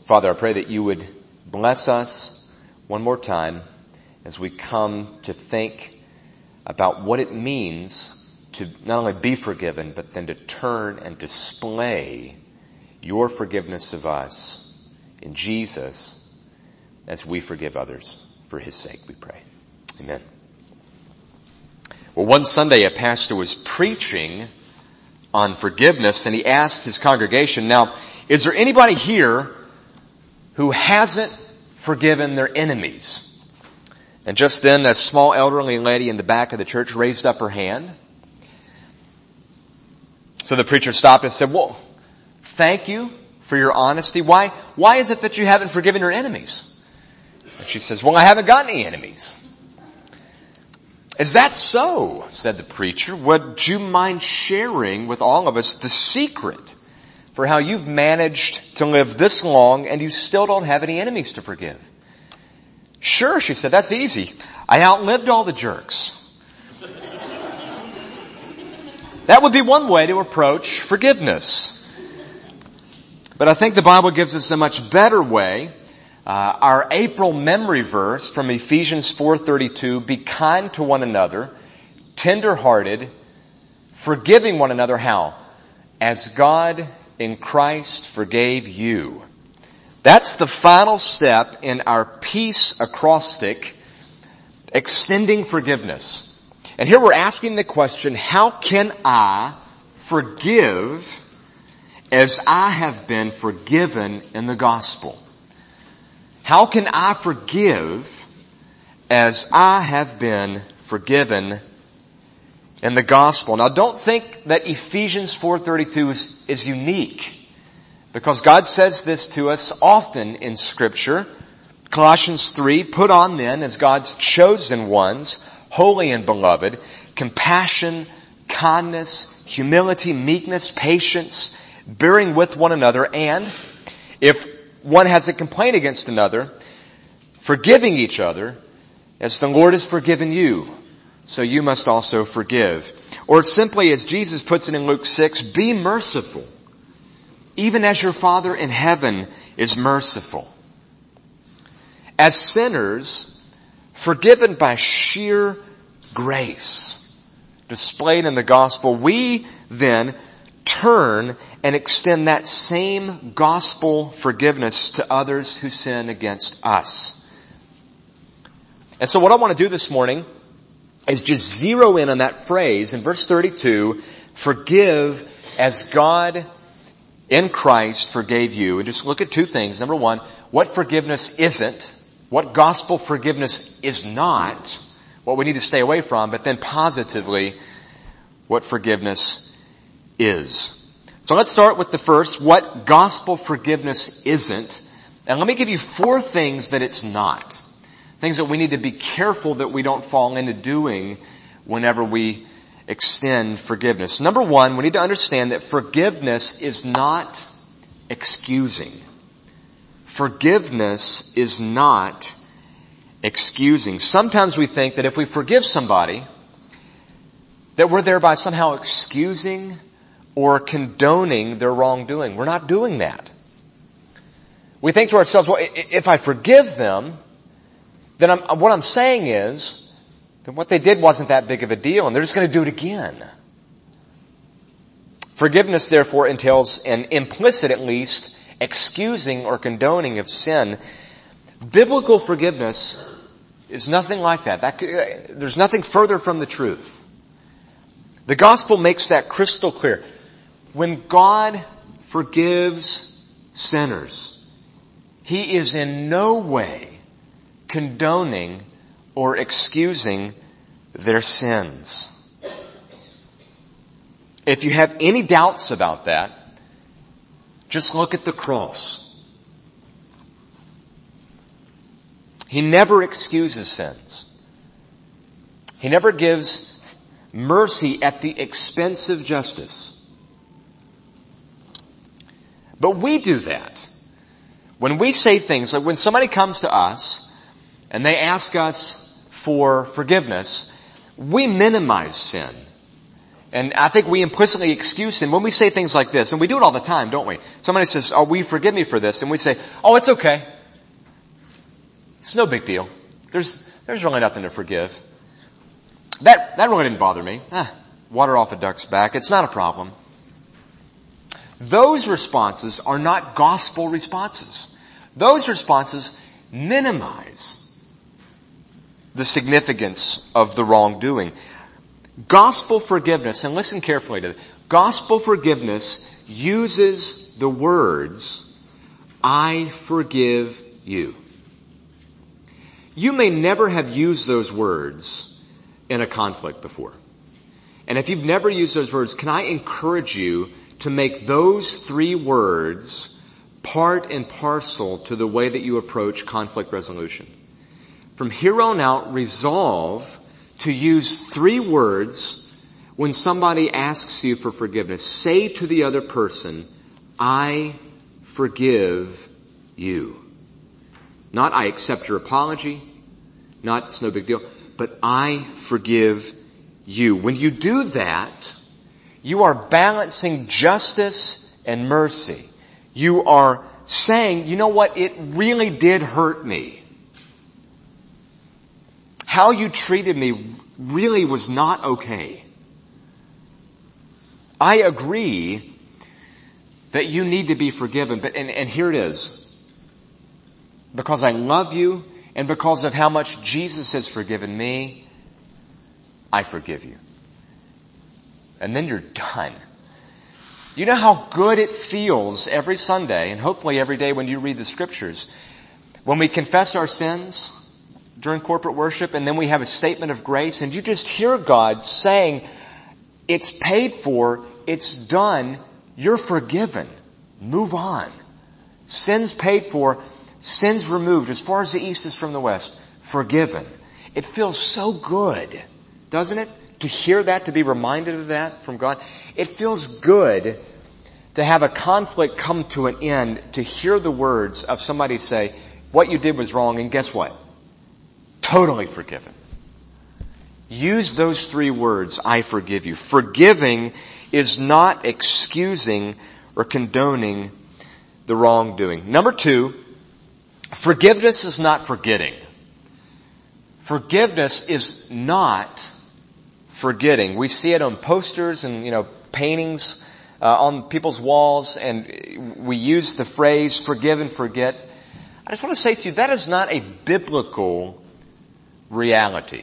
Father, I pray that you would bless us one more time as we come to think about what it means to not only be forgiven, but then to turn and display your forgiveness of us in Jesus as we forgive others. For his sake, we pray. Amen. Well, one Sunday a pastor was preaching on forgiveness, and he asked his congregation, now, is there anybody here who hasn't forgiven their enemies? And just then, a small elderly lady in the back of the church raised up her hand. So the preacher stopped and said, well, thank you for your honesty. Why is it that you haven't forgiven your enemies? And she says, well, I haven't got any enemies. Is that so? Said the preacher. Would you mind sharing with all of us the secret for how you've managed to live this long and you still don't have any enemies to forgive? Sure, she said, that's easy. I outlived all the jerks. That would be one way to approach forgiveness. But I think the Bible gives us a much better way. Our April memory verse from Ephesians 4:32, be kind to one another, tender-hearted, forgiving one another how? As God in Christ forgave you. That's the final step in our peace acrostic, extending forgiveness. And here we're asking the question, how can I forgive as I have been forgiven in the gospel? How can I forgive as I have been forgiven in the gospel? Now don't think that Ephesians 4:32 is unique, because God says this to us often in Scripture. Colossians 3, put on then as God's chosen ones, holy and beloved, compassion, kindness, humility, meekness, patience, bearing with one another, and if one has a complaint against another, forgiving each other as the Lord has forgiven you, so you must also forgive. Or simply as Jesus puts it in Luke 6, be merciful, even as your Father in heaven is merciful. As sinners, forgiven by sheer grace displayed in the gospel, we then turn and extend that same gospel forgiveness to others who sin against us. And so what I want to do this morning is just zero in on that phrase in verse 32, forgive as God in Christ forgave you. And just look at two things. Number one, what forgiveness isn't, what gospel forgiveness is not, what we need to stay away from, but then positively, what forgiveness is. So let's start with the first, what gospel forgiveness isn't. And let me give you 4 things that it's not. Things that we need to be careful that we don't fall into doing whenever we extend forgiveness. Number 1, we need to understand that forgiveness is not excusing. Forgiveness is not excusing. Sometimes we think that if we forgive somebody, that we're thereby somehow excusing or condoning their wrongdoing. We're not doing that. We think to ourselves, well, if I forgive them, then what I'm saying is that what they did wasn't that big of a deal and they're just going to do it again. Forgiveness, therefore, entails an implicit, at least, excusing or condoning of sin. Biblical forgiveness is nothing like that. There's nothing further from the truth. The gospel makes that crystal clear. When God forgives sinners, He is in no way condoning or excusing their sins. If you have any doubts about that, just look at the cross. He never excuses sins. He never gives mercy at the expense of justice. But we do that. When we say things like when somebody comes to us and they ask us for forgiveness, we minimize sin. And I think we implicitly excuse sin when we say things like this, and we do it all the time, don't we? Somebody says, "Oh, will you forgive me for this?" And we say, "Oh, it's okay. It's no big deal. There's really nothing to forgive. That really didn't bother me. Water off a duck's back. It's not a problem." Those responses are not gospel responses. Those responses minimize the significance of the wrongdoing. Gospel forgiveness, and listen carefully to this, gospel forgiveness uses the words, "I forgive you." You may never have used those words in a conflict before. And if you've never used those words, can I encourage you to make those 3 words part and parcel to the way that you approach conflict resolution? From here on out, resolve to use 3 words when somebody asks you for forgiveness. Say to the other person, "I forgive you." Not "I accept your apology," not "it's no big deal," but "I forgive you." When you do that, you are balancing justice and mercy. You are saying, "You know what? It really did hurt me. How you treated me really was not okay. I agree that you need to be forgiven, but and here it is. Because I love you and because of how much Jesus has forgiven me, I forgive you." And then you're done. You know how good it feels every Sunday, and hopefully every day when you read the scriptures, when we confess our sins during corporate worship, and then we have a statement of grace, and you just hear God saying, "It's paid for, it's done, you're forgiven, move on. Sins paid for, sins removed, as far as the east is from the west, forgiven." It feels so good, doesn't it? To hear that, to be reminded of that from God. It feels good to have a conflict come to an end, to hear the words of somebody say, "What you did was wrong," and guess what? Totally forgiven. Use those 3 words, "I forgive you." Forgiving is not excusing or condoning the wrongdoing. Number 2, forgiveness is not forgetting. Forgiveness is not forgetting. We see it on posters and, paintings on people's walls, and we use the phrase forgive and forget. I just want to say to you, that is not a biblical reality.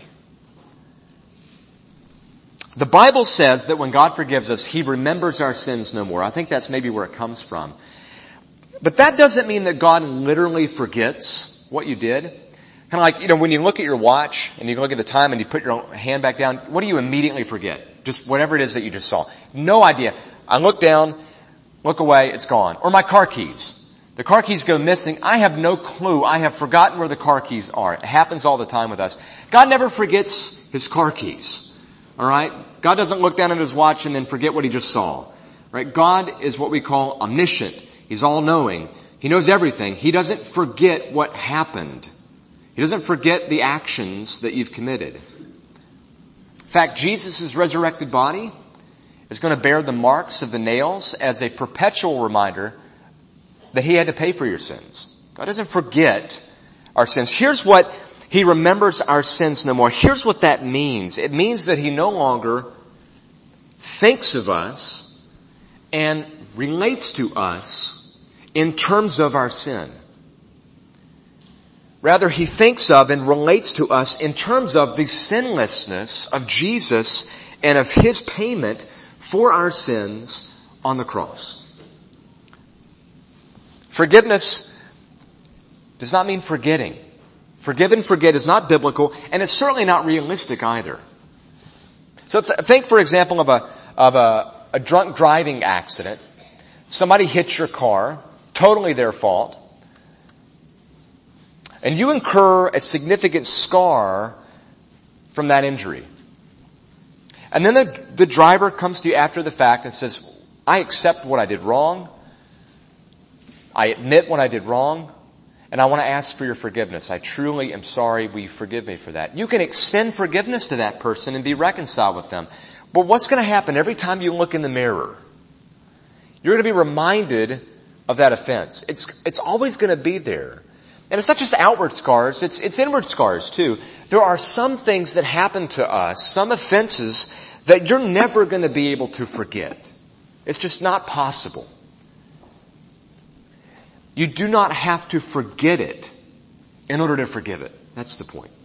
The Bible says that when God forgives us, He remembers our sins no more. I think that's maybe where it comes from. But that doesn't mean that God literally forgets what you did. Kind of like, when you look at your watch and you look at the time and you put your hand back down, what do you immediately forget? Just whatever it is that you just saw. No idea. I look down, look away, it's gone. Or my car keys. The car keys go missing. I have no clue. I have forgotten where the car keys are. It happens all the time with us. God never forgets His car keys. Alright? God doesn't look down at His watch and then forget what He just saw. Right? God is what we call omniscient. He's all-knowing. He knows everything. He doesn't forget what happened. He doesn't forget the actions that you've committed. In fact, Jesus' resurrected body is going to bear the marks of the nails as a perpetual reminder that He had to pay for your sins. God doesn't forget our sins. Here's what He remembers our sins no more. Here's what that means. It means that He no longer thinks of us and relates to us in terms of our sin. Rather, He thinks of and relates to us in terms of the sinlessness of Jesus and of His payment for our sins on the cross. Forgiveness does not mean forgetting. Forgive and forget is not biblical, and it's certainly not realistic either. So think, for example, of a drunk driving accident. Somebody hits your car, totally their fault. And you incur a significant scar from that injury. And then the driver comes to you after the fact and says, "I accept what I did wrong. I admit what I did wrong. And I want to ask for your forgiveness. I truly am sorry. Will you forgive me for that?" You can extend forgiveness to that person and be reconciled with them. But what's going to happen every time you look in the mirror? You're going to be reminded of that offense. It's always going to be there. And it's not just outward scars, it's inward scars too. There are some things that happen to us, some offenses that you're never going to be able to forget. It's just not possible. You do not have to forget it in order to forgive it. That's the point.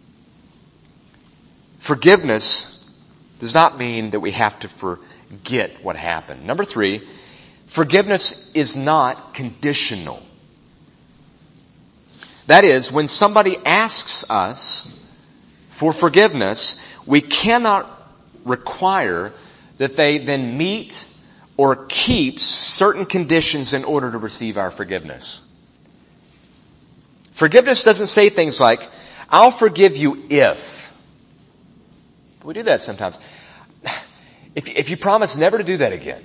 Forgiveness does not mean that we have to forget what happened. Number 3, forgiveness is not conditional. That is, when somebody asks us for forgiveness, we cannot require that they then meet or keep certain conditions in order to receive our forgiveness. Forgiveness doesn't say things like, I'll forgive you if. We do that sometimes. If you promise never to do that again.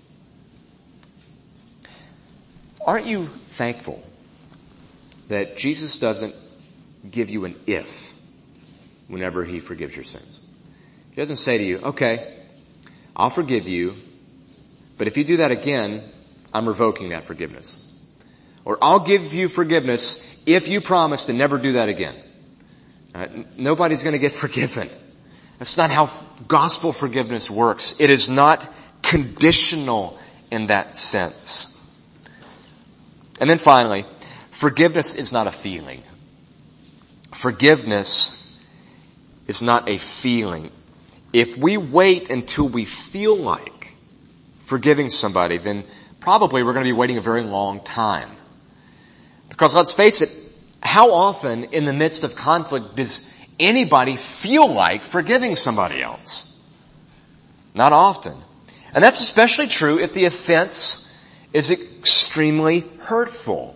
Aren't you thankful that Jesus doesn't give you an if whenever he forgives your sins? He doesn't say to you, okay, I'll forgive you, but if you do that again, I'm revoking that forgiveness. Or I'll give you forgiveness if you promise to never do that again. Nobody's going to get forgiven. That's not how gospel forgiveness works. It is not conditional in that sense. And then finally, forgiveness is not a feeling. Forgiveness is not a feeling. If we wait until we feel like forgiving somebody, then probably we're going to be waiting a very long time. Because let's face it, how often in the midst of conflict does anybody feel like forgiving somebody else? Not often. And that's especially true if the offense is extremely hurtful.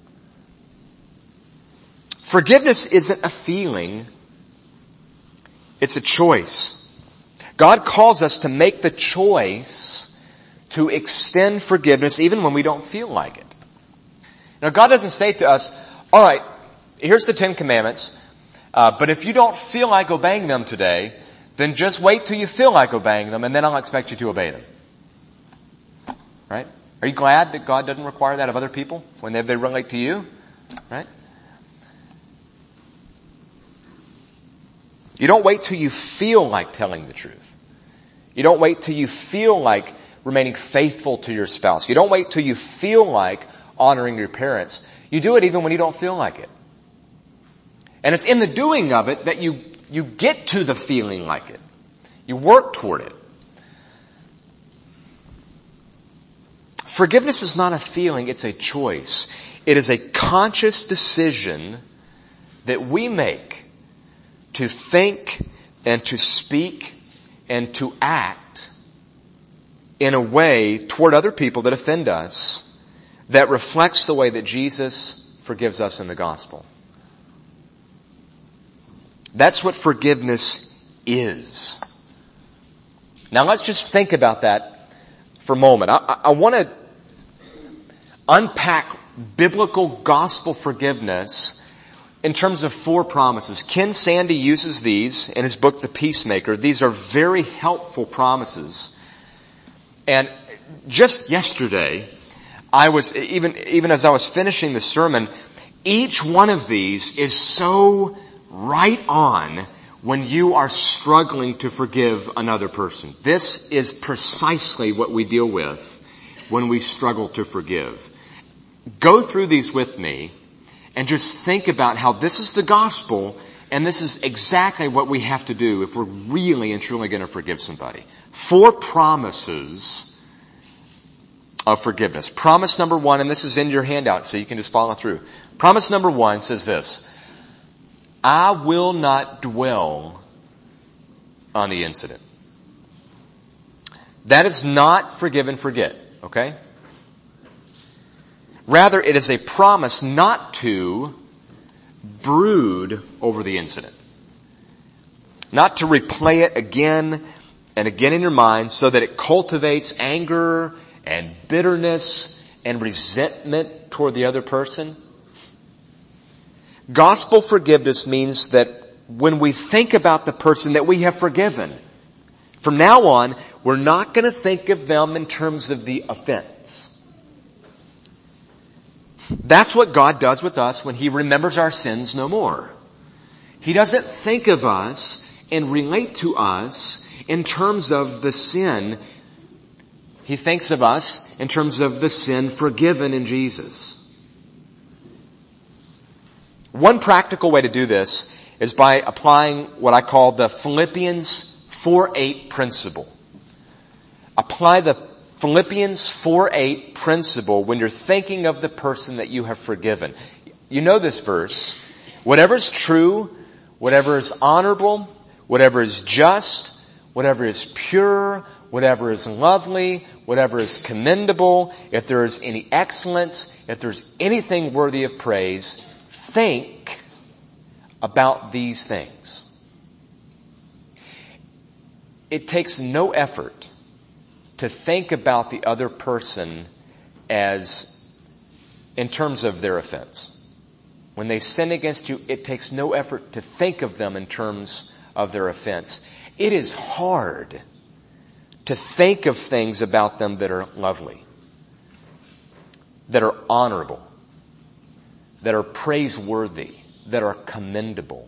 Forgiveness isn't a feeling, it's a choice. God calls us to make the choice to extend forgiveness even when we don't feel like it. Now God doesn't say to us, all right, here's the 10 Commandments, but if you don't feel like obeying them today, then just wait till you feel like obeying them and then I'll expect you to obey them. Right? Are you glad that God doesn't require that of other people when they relate to you? Right? You don't wait till you feel like telling the truth. You don't wait till you feel like remaining faithful to your spouse. You don't wait till you feel like honoring your parents. You do it even when you don't feel like it. And it's in the doing of it that you get to the feeling like it. You work toward it. Forgiveness is not a feeling, it's a choice. It is a conscious decision that we make to think and to speak and to act in a way toward other people that offend us that reflects the way that Jesus forgives us in the gospel. That's what forgiveness is. Now let's just think about that for a moment. I want to unpack biblical gospel forgiveness in terms of 4 promises. Ken Sande uses these in his book, The Peacemaker. These are very helpful promises. And just yesterday, I was, even as I was finishing the sermon, each one of these is so right on when you are struggling to forgive another person. This is precisely what we deal with when we struggle to forgive. Go through these with me and just think about how this is the gospel and this is exactly what we have to do if we're really and truly going to forgive somebody. 4 promises of forgiveness. Promise number 1, and this is in your handout so you can just follow through. Promise number 1 says this: I will not dwell on the incident. That is not forgive and forget, okay? Rather, it is a promise not to brood over the incident. Not to replay it again and again in your mind so that it cultivates anger and bitterness and resentment toward the other person. Gospel forgiveness means that when we think about the person that we have forgiven, From now on, we're not going to think of them in terms of the offense. That's what God does with us when He remembers our sins no more. He doesn't think of us and relate to us in terms of the sin. He thinks of us in terms of the sin forgiven in Jesus. One practical way to do this is by applying what I call the Philippians 4:8 principle. Apply the Philippians 4:8 principle when you're thinking of the person that you have forgiven. You know this verse. Whatever is true, whatever is honorable, whatever is just, whatever is pure, whatever is lovely, whatever is commendable, if there is any excellence, if there's anything worthy of praise, think about these things. It takes no effort to think about the other person as in terms of their offense. When they sin against you, it takes no effort to think of them in terms of their offense. It is hard to think of things about them that are lovely, that are honorable, that are praiseworthy, that are commendable.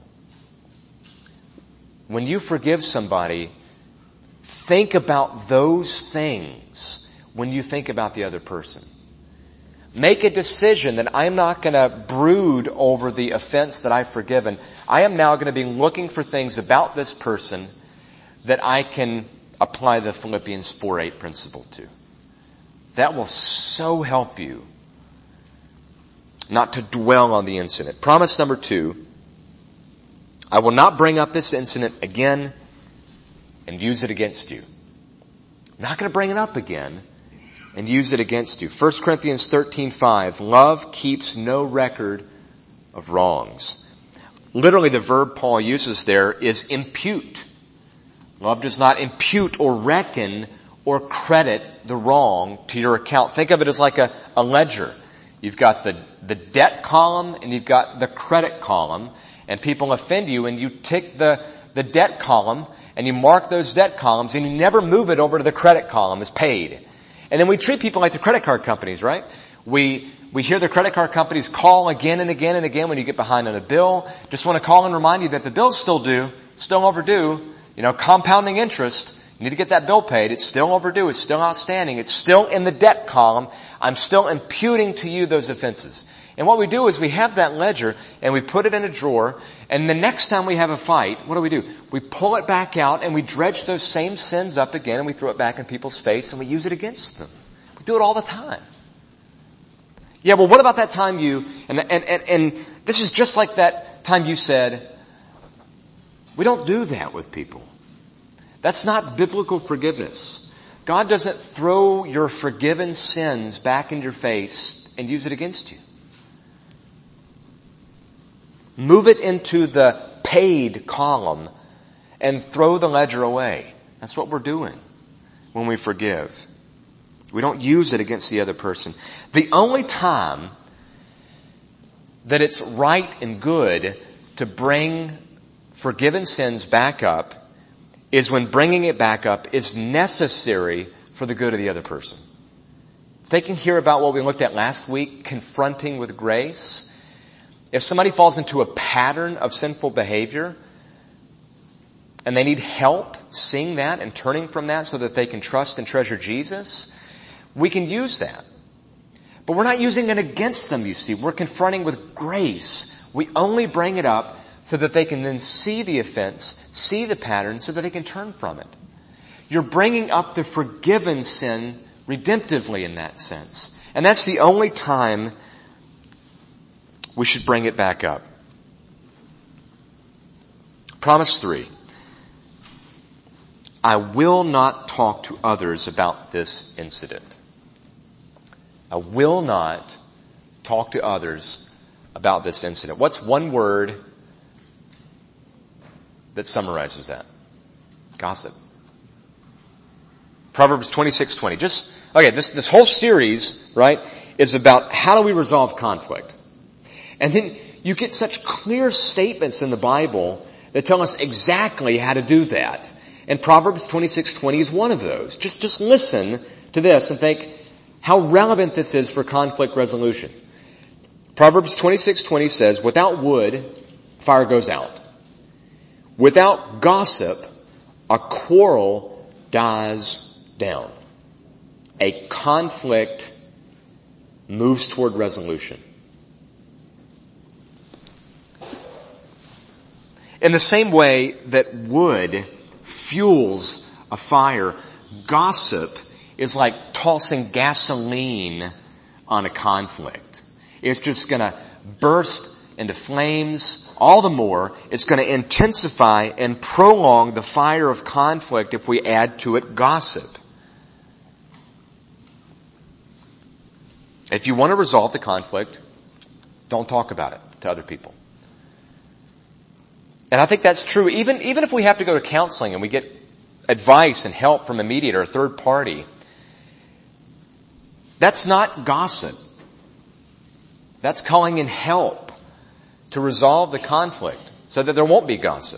When you forgive somebody, think about those things when you think about the other person. Make a decision that I'm not going to brood over the offense that I've forgiven. I am now going to be looking for things about this person that I can apply the Philippians 4:8 principle to. That will so help you not to dwell on the incident. Promise number 2, I will not bring up this incident again and use it against you. I'm not going to bring it up again and use it against you. 1 Corinthians 13:5, love keeps no record of wrongs. Literally the verb Paul uses there is impute. Love does not impute or reckon or credit the wrong to your account. Think of it as like a ledger. You've got the debt column and you've got the credit column, and people offend you and you tick the debt column and you mark those debt columns and you never move it over to the credit column as paid. And then we treat people like the credit card companies, right? We hear the credit card companies call again and again and again when you get behind on a bill. Just want to call and remind you that the bill's still due, still overdue. You know, compounding interest. You need to get that bill paid. It's still overdue. It's still outstanding. It's still in the debt column. I'm still imputing to you those offenses. And what we do is we have that ledger and we put it in a drawer, and the next time we have a fight, what do? We pull it back out and we dredge those same sins up again and we throw it back in people's face and we use it against them. We do it all the time. Yeah, well, what about that time and this is just like that time you said, we don't do that with people. That's not biblical forgiveness. God doesn't throw your forgiven sins back in your face and use it against you. Move it into the paid column and throw the ledger away. That's what we're doing when we forgive. We don't use it against the other person. The only time that it's right and good to bring forgiven sins back up is when bringing it back up is necessary for the good of the other person. Thinking here about what we looked at last week, confronting with grace. If somebody falls into a pattern of sinful behavior and they need help seeing that and turning from that so that they can trust and treasure Jesus, we can use that. But we're not using it against them, you see. We're confronting with grace. We only bring it up so that they can then see the offense, see the pattern, so that they can turn from it. You're bringing up the forgiven sin redemptively in that sense. And that's the only time we should bring it back up. Promise 3. I will not talk to others about this incident. I will not talk to others about this incident. What's one word that summarizes that? Gossip. Proverbs 26:20. This whole series, right, is about how do we resolve conflict. And then you get such clear statements in the Bible that tell us exactly how to do that. And Proverbs 26:20 is one of those. Just listen to this and think how relevant this is for conflict resolution. Proverbs 26:20 says, without wood, fire goes out. Without gossip, a quarrel dies down. A conflict moves toward resolution. In the same way that wood fuels a fire, gossip is like tossing gasoline on a conflict. It's just going to burst into flames. All the more, it's going to intensify and prolong the fire of conflict if we add to it gossip. If you want to resolve the conflict, don't talk about it to other people. And I think that's true. Even if we have to go to counseling and we get advice and help from a mediator, a third party, that's not gossip. That's calling in help to resolve the conflict so that there won't be gossip.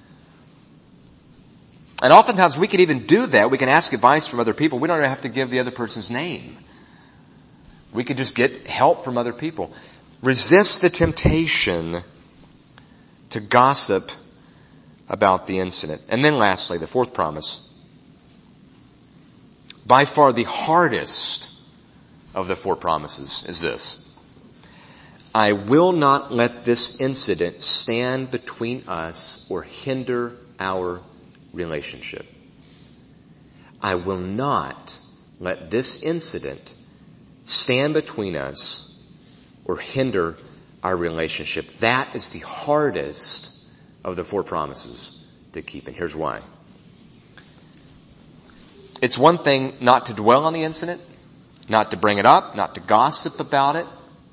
And oftentimes we can even do that. We can ask advice from other people. We don't even have to give the other person's name. We could just get help from other people. Resist the temptation to gossip about the incident. And then lastly, the fourth promise. By far the hardest of the four promises is this. I will not let this incident stand between us or hinder our relationship. I will not let this incident stand between us or hinder our relationship. That is the hardest of the four promises to keep. And here's why. It's one thing not to dwell on the incident, not to bring it up, not to gossip about it.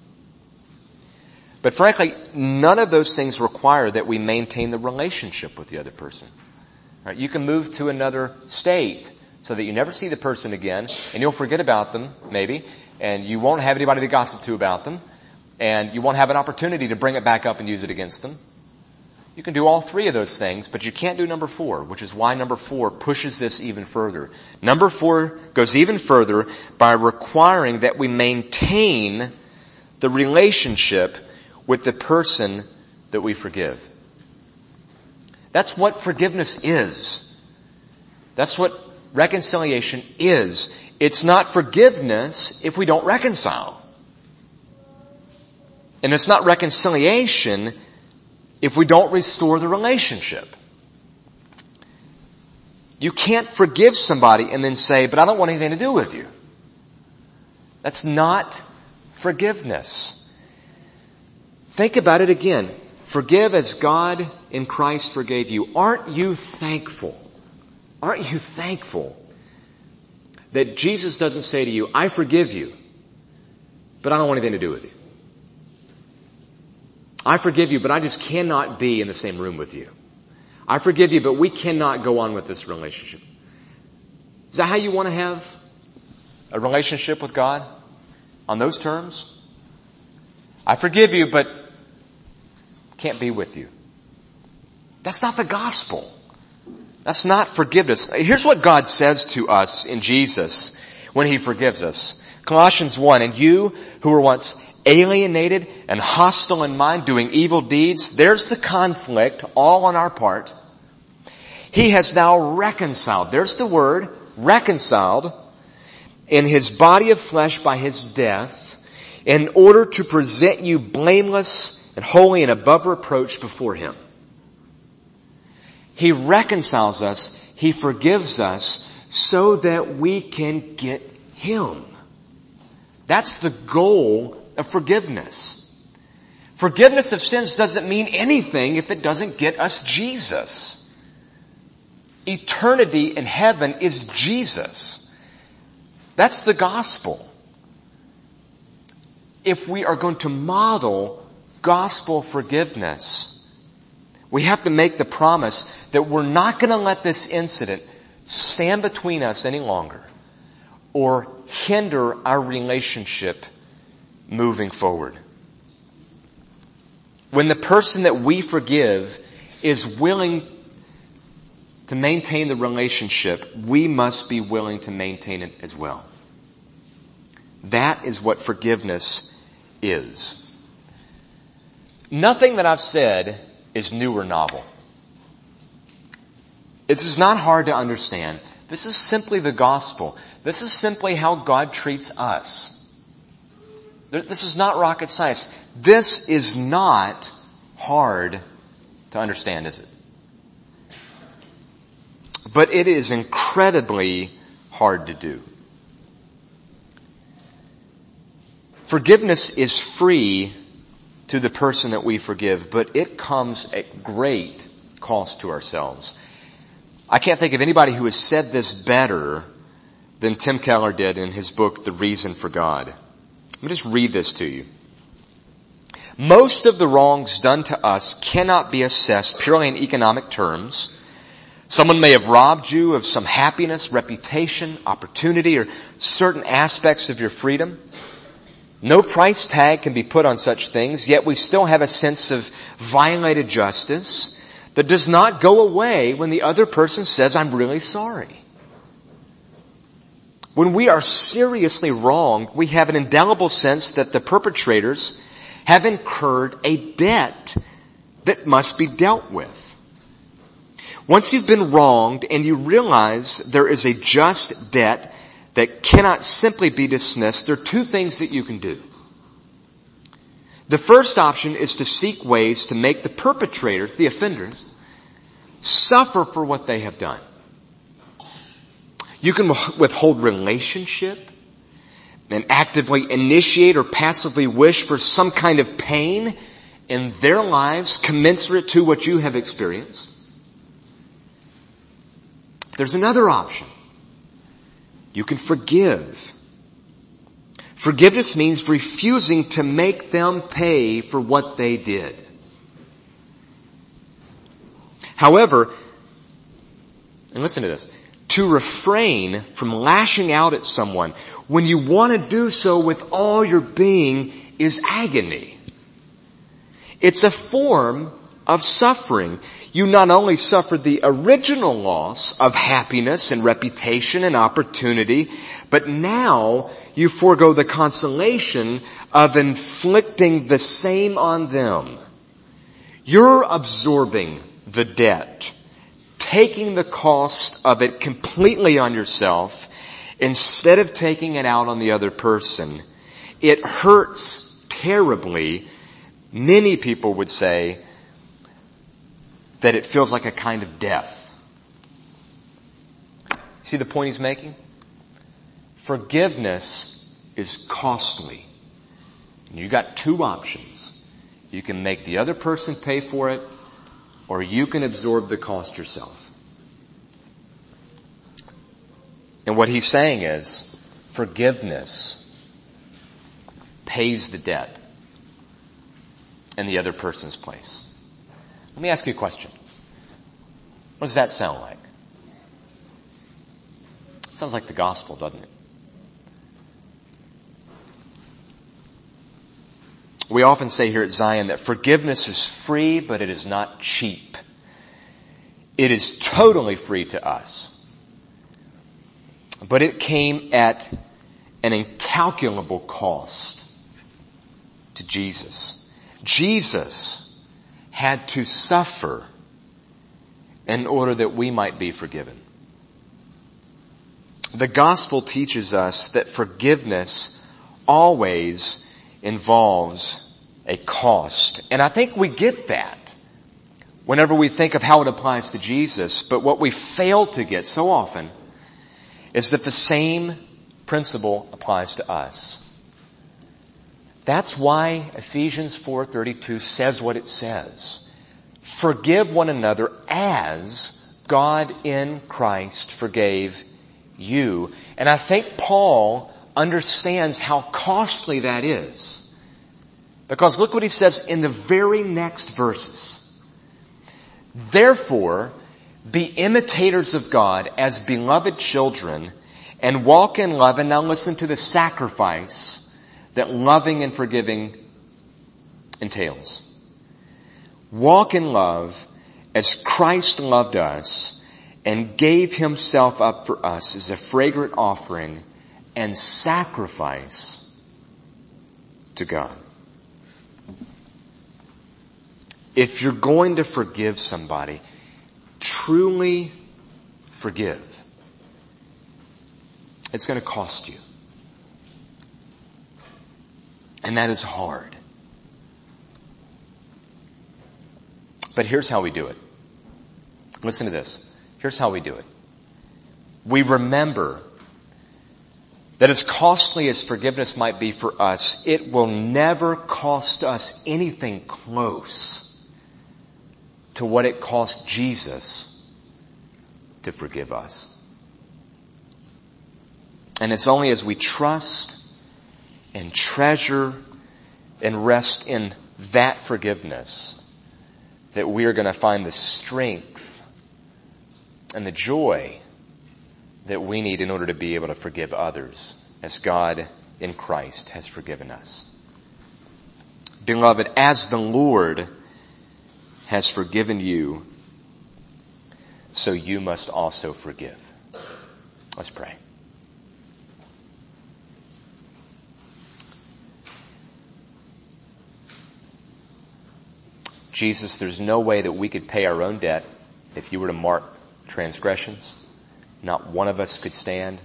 But frankly, none of those things require that we maintain the relationship with the other person. Right? You can move to another state so that you never see the person again, and you'll forget about them, maybe, and you won't have anybody to gossip to about them, and you won't have an opportunity to bring it back up and use it against them. You can do all three of those things, but you can't do number 4, which is why number 4 pushes this even further. Number 4 goes even further by requiring that we maintain the relationship with the person that we forgive. That's what forgiveness is. That's what reconciliation is. It's not forgiveness if we don't reconcile. And it's not reconciliation if we don't restore the relationship. You can't forgive somebody and then say, but I don't want anything to do with you. That's not forgiveness. Think about it again. Forgive as God in Christ forgave you. Aren't you thankful? Aren't you thankful that Jesus doesn't say to you, I forgive you, but I don't want anything to do with you. I forgive you, but I just cannot be in the same room with you. I forgive you, but we cannot go on with this relationship. Is that how you want to have a relationship with God? On those terms? I forgive you, but can't be with you. That's not the gospel. That's not forgiveness. Here's what God says to us in Jesus when He forgives us. Colossians 1, and you who were once alienated and hostile in mind, doing evil deeds, there's the conflict all on our part. He has now reconciled, there's the word, reconciled, in His body of flesh by His death, in order to present you blameless and holy and above reproach before Him. He reconciles us, He forgives us so that we can get Him. That's the goal of forgiveness. Forgiveness of sins doesn't mean anything if it doesn't get us Jesus. Eternity in heaven is Jesus. That's the gospel. If we are going to model gospel forgiveness, we have to make the promise that we're not going to let this incident stand between us any longer or hinder our relationship moving forward. When the person that we forgive is willing to maintain the relationship, we must be willing to maintain it as well. That is what forgiveness is. Nothing that I've said is new or novel. This is not hard to understand. This is simply the gospel. This is simply how God treats us. This is not rocket science. This is not hard to understand, is it? But it is incredibly hard to do. Forgiveness is free to the person that we forgive, but it comes at great cost to ourselves. I can't think of anybody who has said this better than Tim Keller did in his book, The Reason for God. Let me just read this to you. Most of the wrongs done to us cannot be assessed purely in economic terms. Someone may have robbed you of some happiness, reputation, opportunity, or certain aspects of your freedom. No price tag can be put on such things, yet we still have a sense of violated justice that does not go away when the other person says, "I'm really sorry." When we are seriously wronged, we have an indelible sense that the perpetrators have incurred a debt that must be dealt with. Once you've been wronged and you realize there is a just debt that cannot simply be dismissed, there are two things that you can do. The first option is to seek ways to make the perpetrators, the offenders, suffer for what they have done. You can withhold relationship and actively initiate or passively wish for some kind of pain in their lives commensurate to what you have experienced. There's another option. You can forgive. Forgiveness means refusing to make them pay for what they did. However, and listen to this, to refrain from lashing out at someone when you want to do so with all your being is agony. It's a form of suffering. You not only suffer the original loss of happiness and reputation and opportunity, but now you forego the consolation of inflicting the same on them. You're absorbing the debt, taking the cost of it completely on yourself instead of taking it out on the other person. It hurts terribly. Many people would say that it feels like a kind of death. See the point he's making? Forgiveness is costly. And you got two options. You can make the other person pay for it, or you can absorb the cost yourself. And what he's saying is, forgiveness pays the debt in the other person's place. Let me ask you a question. What does that sound like? It sounds like the gospel, doesn't it? We often say here at Zion that forgiveness is free, but it is not cheap. It is totally free to us. But it came at an incalculable cost to Jesus. Jesus had to suffer in order that we might be forgiven. The gospel teaches us that forgiveness always involves a cost. And I think we get that whenever we think of how it applies to Jesus. But what we fail to get so often is that the same principle applies to us. That's why Ephesians 4:32 says what it says. Forgive one another as God in Christ forgave you. And I think Paul understands how costly that is. Because look what he says in the very next verses. Therefore, be imitators of God as beloved children and walk in love. And now listen to the sacrifice that loving and forgiving entails. Walk in love as Christ loved us and gave himself up for us as a fragrant offering and sacrifice to God. If you're going to forgive somebody, truly forgive. It's going to cost you. And that is hard. But here's how we do it. Listen to this. Here's how we do it. We remember that as costly as forgiveness might be for us, it will never cost us anything close to what it cost Jesus to forgive us. And it's only as we trust and treasure and rest in that forgiveness that we are going to find the strength and the joy that we need in order to be able to forgive others as God in Christ has forgiven us. Beloved, as the Lord has forgiven you, so you must also forgive. Let's pray. Jesus, there's no way that we could pay our own debt if you were to mark transgressions. Not one of us could stand.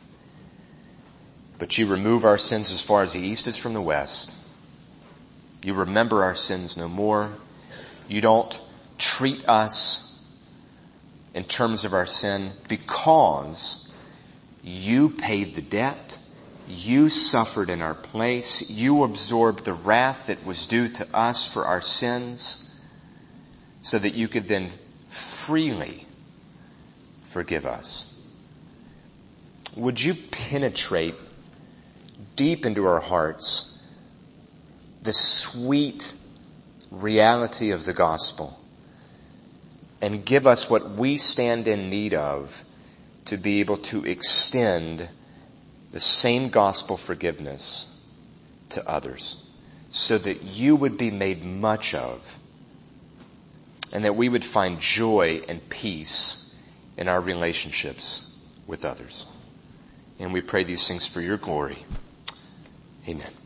But you remove our sins as far as the east is from the west. You remember our sins no more. You don't treat us in terms of our sin because you paid the debt. You suffered in our place. You absorbed the wrath that was due to us for our sins so that you could then freely forgive us. Would you penetrate deep into our hearts the sweet reality of the gospel and give us what we stand in need of to be able to extend the same gospel forgiveness to others so that you would be made much of and that we would find joy and peace in our relationships with others. And we pray these things for your glory. Amen.